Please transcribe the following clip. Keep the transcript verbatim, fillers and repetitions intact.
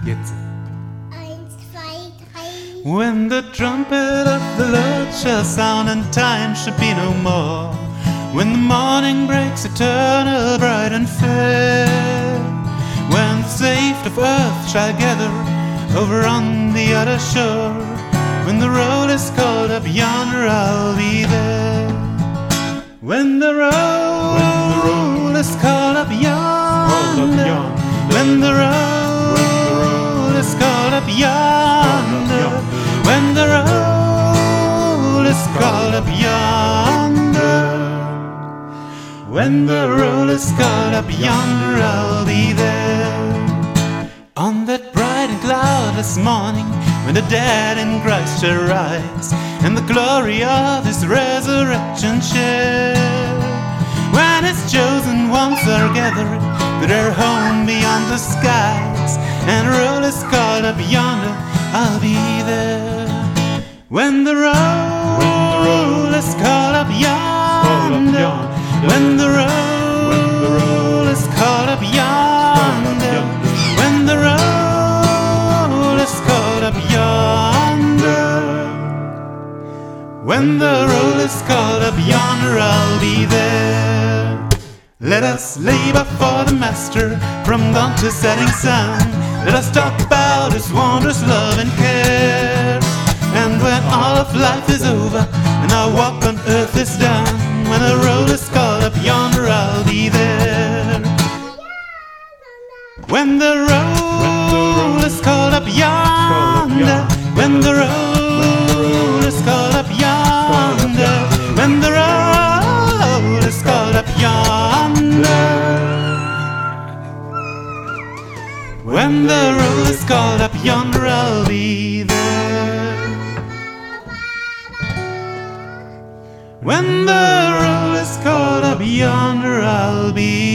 Jetzt. Eins, zwei, drei. When the trumpet of the Lord shall sound and time shall be no more, when the morning breaks eternal, bright and fair, when the saved of earth shall gather over on the other shore, when the roll is called up yonder, I'll be there. When the roll, When the roll is called up yonder, called up yonder. when the roll is called up yonder, when the roll is called up yonder, when the roll is called up yonder, I'll be there. On that bright and cloudless morning, when the dead in Christ shall rise, and the glory of His resurrection share, when His chosen ones are gathered to their home beyond the skies, and the roll is called up yonder, I'll be there. When the roll is called up yonder, when the roll is called up yonder, when the roll is called up yonder, when the roll is called up yonder, I'll be there. Let us labor for the Master from dawn to setting sun. Let us talk about His wondrous love and care. And when all of life is over and our walk on earth is done, when the roll is called up yonder, I'll be there. When the roll is called up yonder, when the roll is called up yonder, when the roll is called up yonder, when the roll is called up yonder, I'll be there. When the roll is called up yonder, I'll be